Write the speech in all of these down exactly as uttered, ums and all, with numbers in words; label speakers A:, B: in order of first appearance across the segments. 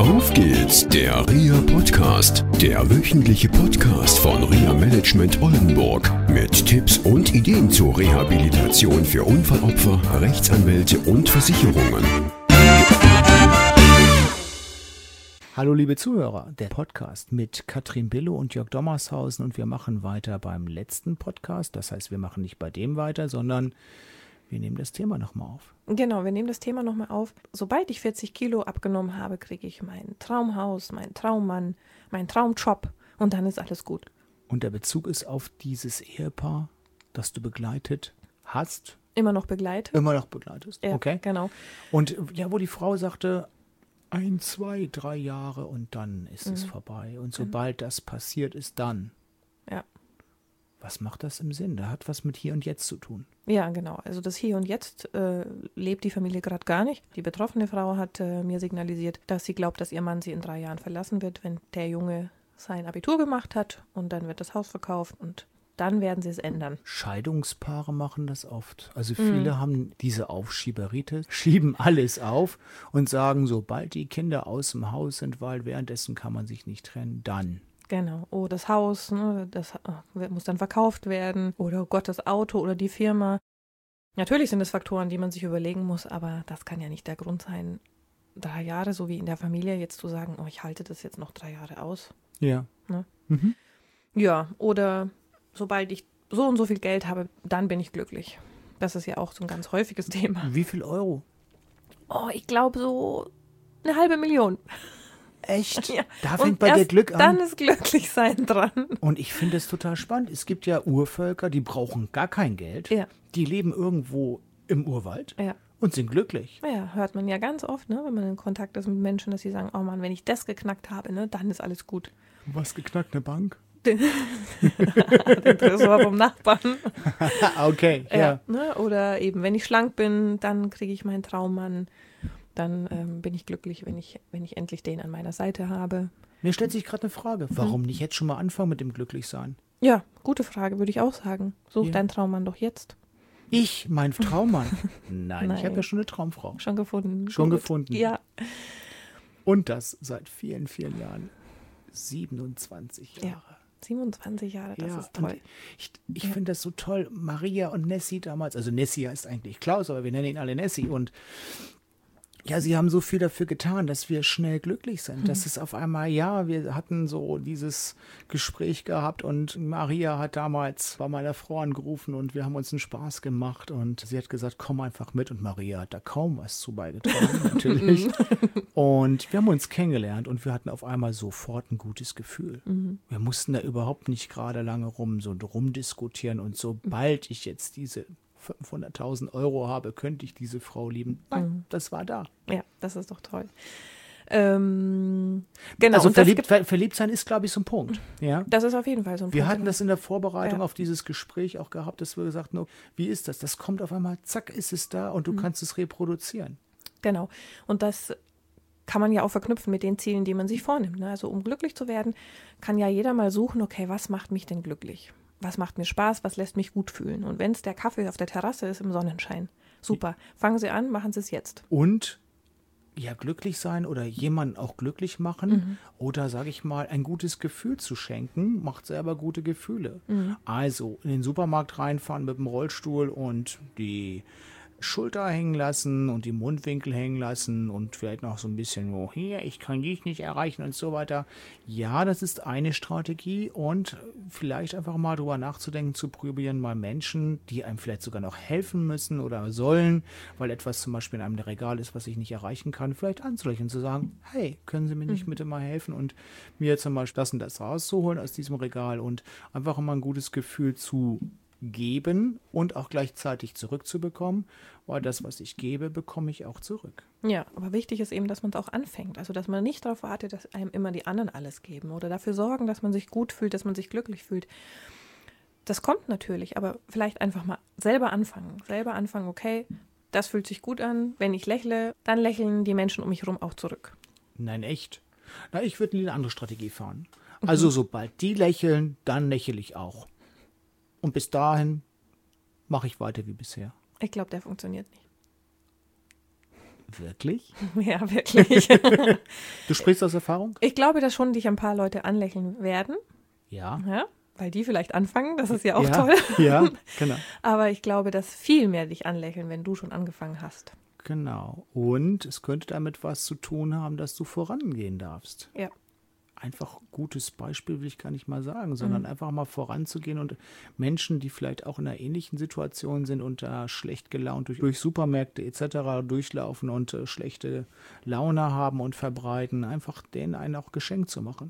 A: Auf geht's, der R I A-Podcast, der wöchentliche Podcast von R I A Management Oldenburg mit Tipps und Ideen zur Rehabilitation für Unfallopfer, Rechtsanwälte und Versicherungen.
B: Hallo liebe Zuhörer, der Podcast mit Katrin Billow und Jörg Dommershausen und wir machen weiter beim letzten Podcast. Das heißt, wir machen nicht bei dem weiter, sondern wir nehmen das Thema nochmal auf.
C: Genau, wir nehmen das Thema nochmal auf. Sobald ich vierzig Kilo abgenommen habe, kriege ich mein Traumhaus, meinen Traummann, meinen Traumjob und dann ist alles gut.
B: Und der Bezug ist auf dieses Ehepaar, das du begleitet hast?
C: Immer noch begleitet.
B: Immer noch begleitest,
C: Ja,
B: okay.
C: Genau.
B: Und ja, wo die Frau sagte, ein, zwei, drei Jahre und dann ist
C: Mhm.
B: es vorbei. Und sobald das passiert ist, dann.
C: Ja.
B: Was macht das im Sinn? Da hat was mit Hier und Jetzt zu tun.
C: Ja, genau. Also das Hier und Jetzt äh, lebt die Familie gerade gar nicht. Die betroffene Frau hat äh, mir signalisiert, dass sie glaubt, dass ihr Mann sie in drei Jahren verlassen wird, wenn der Junge sein Abitur gemacht hat und dann wird das Haus verkauft und dann werden sie es ändern.
B: Scheidungspaare machen das oft. Also viele mhm. haben diese Aufschieberitis, schieben alles auf und sagen, sobald die Kinder aus dem Haus sind, weil währenddessen kann man sich nicht trennen, dann.
C: Genau. Oh, das Haus, ne, das oh, muss dann verkauft werden. Oder oh Gott, das Auto oder die Firma. Natürlich sind es Faktoren, die man sich überlegen muss, aber das kann ja nicht der Grund sein, drei Jahre, so wie in der Familie, jetzt zu sagen, oh, ich halte das jetzt noch drei Jahre aus.
B: Ja.
C: Ne?
B: Mhm.
C: Ja, oder sobald ich so und so viel Geld habe, dann bin ich glücklich. Das ist ja auch so ein ganz häufiges Thema.
B: Wie viel Euro?
C: Oh, ich glaube so eine halbe Million.
B: Echt?
C: Ja.
B: Da
C: Und
B: fängt bei dir Glück an.
C: Dann ist Glücklichsein dran.
B: Und ich finde es total spannend. Es gibt ja Urvölker, die brauchen gar kein Geld.
C: Ja.
B: Die leben irgendwo im Urwald
C: Ja.
B: und sind glücklich.
C: Ja, hört man ja ganz oft, ne, wenn man in Kontakt ist mit Menschen, dass sie sagen, oh Mann, wenn ich das geknackt habe, ne, dann ist alles gut.
B: Was geknackt, eine Bank?
C: Den, den Tresor vom Nachbarn.
B: Okay, ja.
C: Ja, ne, oder eben, wenn ich schlank bin, dann kriege ich meinen Traummann. Dann ähm, bin ich glücklich, wenn ich, wenn ich endlich den an meiner Seite habe.
B: Mir stellt sich gerade eine Frage. Warum nicht jetzt schon mal anfangen mit dem Glücklichsein?
C: Ja, gute Frage, würde ich auch sagen. Such
B: Ja.
C: deinen Traummann doch jetzt.
B: Ich, mein Traummann? Nein,
C: Nein.
B: ich habe ja schon eine Traumfrau.
C: Schon gefunden.
B: Schon
C: Gut.
B: gefunden.
C: Ja.
B: Und das seit vielen, vielen Jahren. siebenundzwanzig Jahre.
C: Ja. siebenundzwanzig Jahre, das
B: Ja,
C: ist toll.
B: und ich ich
C: Ja.
B: finde das so toll. Maria und Nessie damals, also Nessie heißt eigentlich Klaus, aber wir nennen ihn alle Nessie. Und ja, sie haben so viel dafür getan, dass wir schnell glücklich sind.
C: Mhm.
B: Das ist auf einmal, ja, wir hatten so dieses Gespräch gehabt und Maria hat damals bei meiner Frau angerufen und wir haben uns einen Spaß gemacht und sie hat gesagt, komm einfach mit und Maria hat da kaum was zu beigetragen, natürlich. Und wir haben uns kennengelernt und wir hatten auf einmal sofort ein gutes Gefühl.
C: Mhm.
B: Wir mussten da überhaupt nicht gerade lange rum, so rumdiskutieren und sobald ich jetzt diese fünfhunderttausend Euro habe, könnte ich diese Frau lieben. Nein,
C: Mhm.
B: das war da.
C: Ja, das ist doch toll. Ähm, genau.
B: Also
C: und das
B: verliebt,
C: gibt-
B: ver, verliebt sein ist, glaube ich, so ein Punkt. Ja?
C: Das ist auf jeden Fall so ein
B: Wir
C: Punkt.
B: hatten das in der Vorbereitung
C: Ja.
B: auf dieses Gespräch auch gehabt, dass wir gesagt haben, wie ist das? Das kommt auf einmal, zack, ist es da und du
C: Mhm.
B: kannst es reproduzieren.
C: Genau. Und das kann man ja auch verknüpfen mit den Zielen, die man sich vornimmt. Ne? Also um glücklich zu werden, kann ja jeder mal suchen, okay, was macht mich denn glücklich? Was macht mir Spaß? Was lässt mich gut fühlen? Und wenn es der Kaffee auf der Terrasse ist im Sonnenschein, super. Fangen Sie an, machen Sie es jetzt.
B: Und ja, glücklich sein oder jemanden auch glücklich machen
C: Mhm.
B: oder, sage ich mal, ein gutes Gefühl zu schenken, macht selber gute Gefühle.
C: Mhm.
B: Also in den Supermarkt reinfahren mit dem Rollstuhl und die Schulter hängen lassen und die Mundwinkel hängen lassen und vielleicht noch so ein bisschen, oh, hier, ich kann dich nicht erreichen und so weiter. Ja, das ist eine Strategie und vielleicht einfach mal drüber nachzudenken, zu probieren, mal Menschen, die einem vielleicht sogar noch helfen müssen oder sollen, weil etwas zum Beispiel in einem Regal ist, was ich nicht erreichen kann, vielleicht anzulächeln, zu sagen, hey, können Sie mir nicht bitte mal helfen und mir zum Beispiel das und das rauszuholen aus diesem Regal und einfach mal ein gutes Gefühl zu geben und auch gleichzeitig zurückzubekommen, weil das, was ich gebe, bekomme ich auch zurück.
C: Ja, aber wichtig ist eben, dass man es auch anfängt. Also, dass man nicht darauf wartet, dass einem immer die anderen alles geben oder dafür sorgen, dass man sich gut fühlt, dass man sich glücklich fühlt. Das kommt natürlich, aber vielleicht einfach mal selber anfangen. Selber anfangen, okay, das fühlt sich gut an. Wenn ich lächle, dann lächeln die Menschen um mich herum auch zurück.
B: Nein, echt. Na, ich würde eine andere Strategie fahren. Also, sobald die lächeln, dann lächle ich auch. Und bis dahin mache ich weiter wie bisher.
C: Ich glaube, der funktioniert nicht.
B: Wirklich?
C: Ja, wirklich.
B: Du sprichst aus Erfahrung?
C: Ich glaube, dass schon dich ein paar Leute anlächeln werden.
B: Ja.
C: Ja, weil die vielleicht anfangen, das ist ja auch
B: ja,
C: toll.
B: Ja, genau.
C: Aber ich glaube, dass viel mehr dich anlächeln, wenn du schon angefangen hast.
B: Genau. Und es könnte damit was zu tun haben, dass du vorangehen darfst.
C: Ja.
B: Einfach gutes Beispiel will ich gar nicht mal sagen, sondern mhm. einfach mal voranzugehen und Menschen, die vielleicht auch in einer ähnlichen Situation sind und da schlecht gelaunt durch, durch Supermärkte et cetera durchlaufen und äh, schlechte Laune haben und verbreiten, einfach denen einen auch Geschenk zu machen.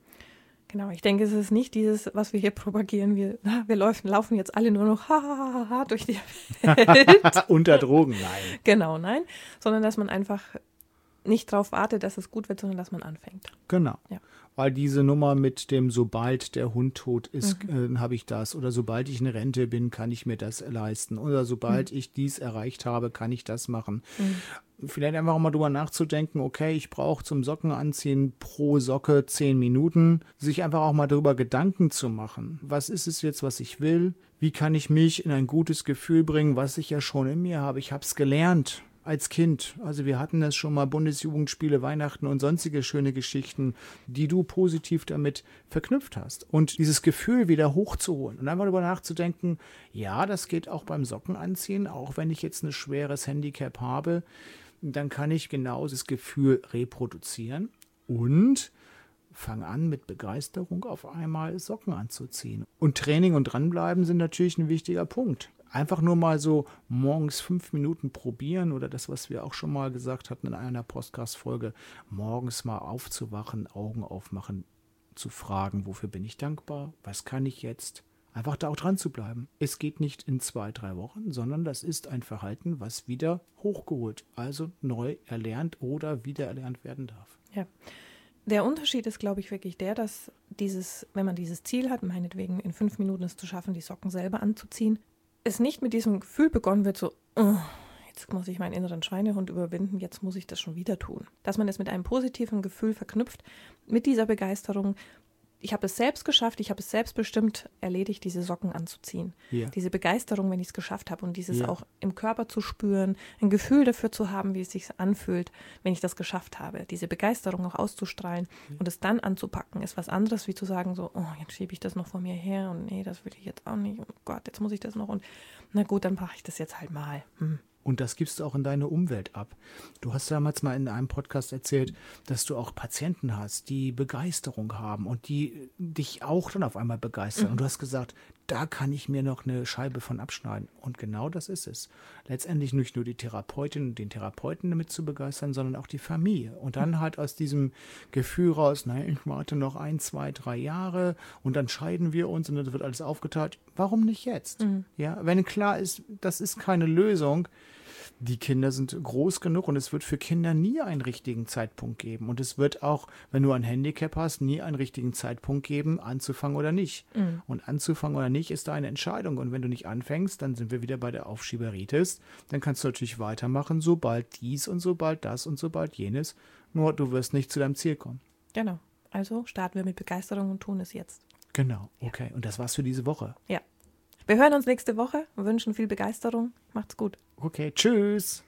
C: Genau, ich denke, es ist nicht dieses, was wir hier propagieren, wir, wir laufen, laufen jetzt alle nur noch ha, ha, ha, ha durch die Welt.
B: Unter Drogen, nein.
C: Genau, nein, sondern dass man einfach nicht darauf wartet, dass es gut wird, sondern dass man anfängt.
B: Genau,
C: ja.
B: Weil diese Nummer mit dem, sobald der Hund tot ist, mhm. äh, habe ich das. Oder sobald ich in Rente bin, kann ich mir das leisten. Oder sobald mhm. ich dies erreicht habe, kann ich das machen. Mhm. Vielleicht einfach mal drüber nachzudenken, okay, ich brauche zum Sockenanziehen pro Socke zehn Minuten. Sich einfach auch mal darüber Gedanken zu machen. Was ist es jetzt, was ich will? Wie kann ich mich in ein gutes Gefühl bringen, was ich ja schon in mir habe? Ich habe es gelernt. Als Kind, also wir hatten das schon mal, Bundesjugendspiele, Weihnachten und sonstige schöne Geschichten, die du positiv damit verknüpft hast. Und dieses Gefühl wieder hochzuholen und einfach darüber nachzudenken, ja, das geht auch beim Sockenanziehen, auch wenn ich jetzt ein schweres Handicap habe, dann kann ich genau das Gefühl reproduzieren und fang an, mit Begeisterung auf einmal Socken anzuziehen. Und Training und Dranbleiben sind natürlich ein wichtiger Punkt. Einfach nur mal so morgens fünf Minuten probieren oder das, was wir auch schon mal gesagt hatten in einer Podcast-Folge, morgens mal aufzuwachen, Augen aufmachen, zu fragen, wofür bin ich dankbar, was kann ich jetzt? Einfach da auch dran zu bleiben. Es geht nicht in zwei, drei Wochen, sondern das ist ein Verhalten, was wieder hochgeholt, also neu erlernt oder wieder erlernt werden darf.
C: Ja. Der Unterschied ist, glaube ich, wirklich der, dass dieses, wenn man dieses Ziel hat, meinetwegen in fünf Minuten es zu schaffen, die Socken selber anzuziehen, es nicht mit diesem Gefühl begonnen wird, so, oh, jetzt muss ich meinen inneren Schweinehund überwinden, jetzt muss ich das schon wieder tun. Dass man es mit einem positiven Gefühl verknüpft, mit dieser Begeisterung. Ich habe es selbst geschafft, ich habe es selbstbestimmt erledigt, diese Socken anzuziehen. Ja. Diese Begeisterung, wenn ich es geschafft habe und dieses ja. auch im Körper zu spüren, ein Gefühl dafür zu haben, wie es sich anfühlt, wenn ich das geschafft habe. Diese Begeisterung auch auszustrahlen ja. und es dann anzupacken, ist was anderes, wie zu sagen, so, oh, jetzt schiebe ich das noch vor mir her und nee, das will ich jetzt auch nicht. Oh Gott, jetzt muss ich das noch und na gut, dann mache ich das jetzt halt mal. Hm.
B: Und das gibst du auch in deine Umwelt ab. Du hast damals mal in einem Podcast erzählt, dass du auch Patienten hast, die Begeisterung haben und die dich auch dann auf einmal begeistern. Mhm. Und du hast gesagt, da kann ich mir noch eine Scheibe von abschneiden. Und genau das ist es. Letztendlich nicht nur die Therapeutin und den Therapeuten damit zu begeistern, sondern auch die Familie. Und dann halt aus diesem Gefühl raus, nein, ich warte noch ein, zwei, drei Jahre und dann scheiden wir uns und dann wird alles aufgeteilt. Warum nicht jetzt? Mhm. Ja, wenn klar ist, das ist keine Lösung. Die Kinder sind groß genug und es wird für Kinder nie einen richtigen Zeitpunkt geben. Und es wird auch, wenn du ein Handicap hast, nie einen richtigen Zeitpunkt geben, anzufangen oder nicht. Mhm. Und anzufangen oder nicht ist da eine Entscheidung. Und wenn du nicht anfängst, dann sind wir wieder bei der Aufschieberitis. Dann kannst du natürlich weitermachen, sobald dies und sobald das und sobald jenes. Nur du wirst nicht zu deinem Ziel kommen.
C: Genau. Also starten wir mit Begeisterung und tun es jetzt.
B: Genau. Okay. Und das war's für diese Woche.
C: Ja. Wir hören uns nächste Woche. Wir wünschen viel Begeisterung. Macht's gut.
B: Okay, tschüss.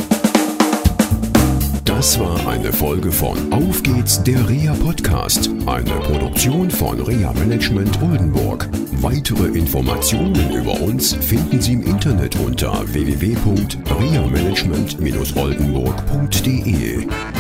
A: Das war eine Folge von Auf geht's, der Reha Podcast, eine Produktion von Reha Management Oldenburg. Weitere Informationen über uns finden Sie im Internet unter w w w punkt reha management dash oldenburg punkt d e.